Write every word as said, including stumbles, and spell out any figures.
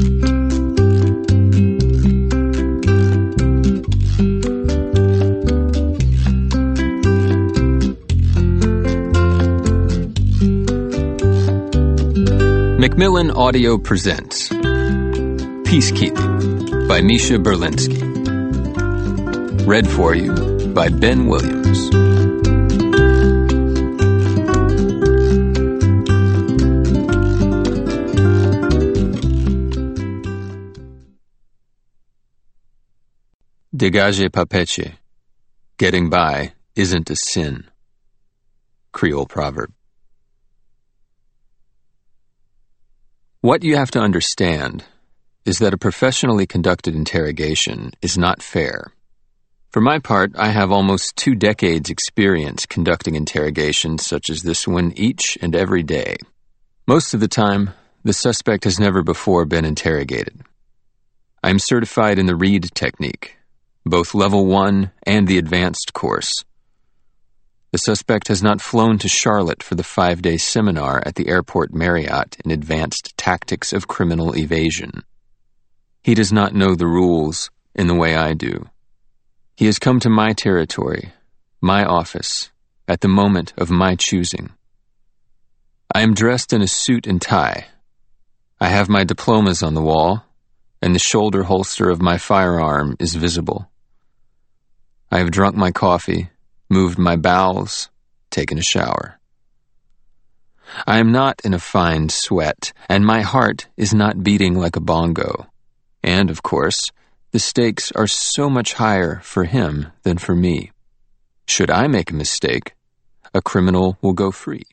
Macmillan Audio presents Peacekeeping by Misha Berlinski. Read for you by Ben Williams. Dégagez pas péché. Getting by isn't a sin. Creole proverb. What you have to understand is that a professionally conducted interrogation is not fair. For my part, I have almost two decades' experience conducting interrogations such as this one each and every day. Most of the time, the suspect has never before been interrogated. I am certified in the Reed technique, both level one and the advanced course. The suspect has not flown to Charlotte for the five-day seminar at the Airport Marriott in Advanced Tactics of Criminal Evasion. He does not know the rules in the way I do. He has come to my territory, my office, at the moment of my choosing. I am dressed in a suit and tie. I have my diplomas on the wall, and the shoulder holster of my firearm is visible. I have drunk my coffee, moved my bowels, taken a shower. I am not in a fine sweat, and my heart is not beating like a bongo. And, of course, the stakes are so much higher for him than for me. Should I make a mistake, a criminal will go free.